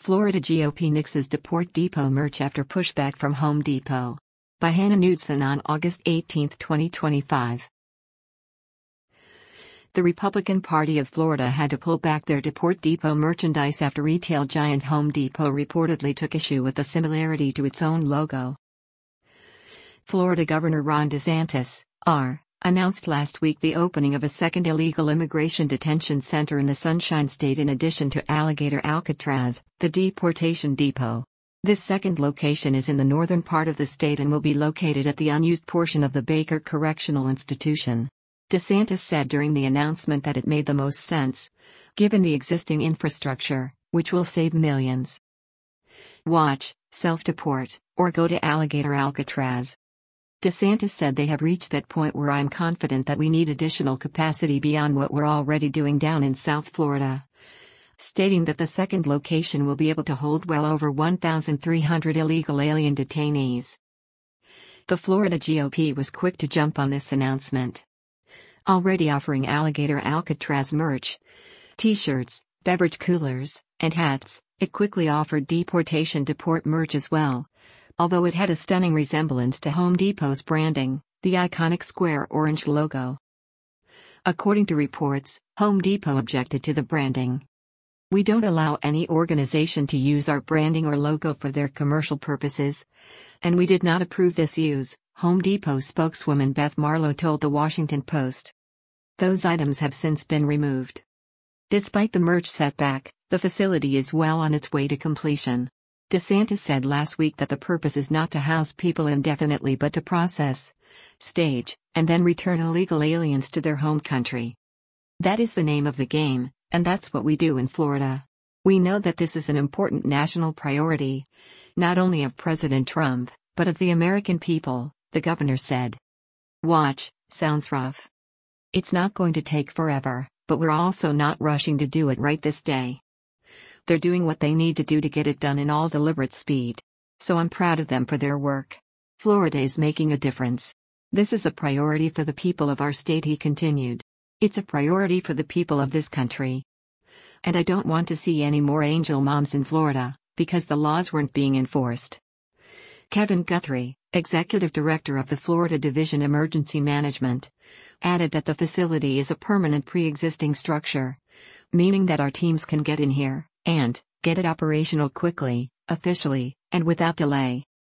Florida GOP nixes Deport Depot merch after pushback from Home Depot. By Hannah Knudsen on August 18, 2025. The Republican Party of Florida had to pull back their Deport Depot merchandise after retail giant Home Depot reportedly took issue with the similarity to its own logo. Florida Governor Ron DeSantis, R., announced last week the opening of a second illegal immigration detention center in the Sunshine State in addition to Alligator Alcatraz, the deportation depot. This second location is in the northern part of the state and will be located at the unused portion of the Baker Correctional Institution. DeSantis said during the announcement that it made the most sense, given the existing infrastructure, which will save millions. Watch, self-deport, or go to Alligator Alcatraz. DeSantis said they have reached that point where I'm confident that we need additional capacity beyond what we're already doing down in South Florida, stating that the second location will be able to hold well over 1,300 illegal alien detainees. The Florida GOP was quick to jump on this announcement. Already offering Alligator Alcatraz merch, t-shirts, beverage coolers, and hats, it quickly offered deportation Deport merch as well. Although it had a stunning resemblance to Home Depot's branding, the iconic square orange logo. According to reports, Home Depot objected to the branding. "We don't allow any organization to use our branding or logo for their commercial purposes, and we did not approve this use," Home Depot spokeswoman Beth Marlow told the Washington Post. Those items have since been removed. Despite the merch setback, the facility is well on its way to completion. DeSantis said last week that the purpose is not to house people indefinitely but to process, stage, and then return illegal aliens to their home country. "That is the name of the game, and that's what we do in Florida. We know that this is an important national priority, not only of President Trump, but of the American people," the governor said. Watch, sounds rough. It's not going to take forever, but we're also not rushing to do it right this day. They're doing what they need to do to get it done in all deliberate speed. So I'm proud of them for their work. Florida is making a difference. This is a priority for the people of our state, he continued. It's a priority for the people of this country. And I don't want to see any more angel moms in Florida, because the laws weren't being enforced. Kevin Guthrie, executive director of the Florida Division Emergency Management, added that the facility is a permanent pre-existing structure, meaning that our teams can get in here and get it operational quickly, officially, and without delay.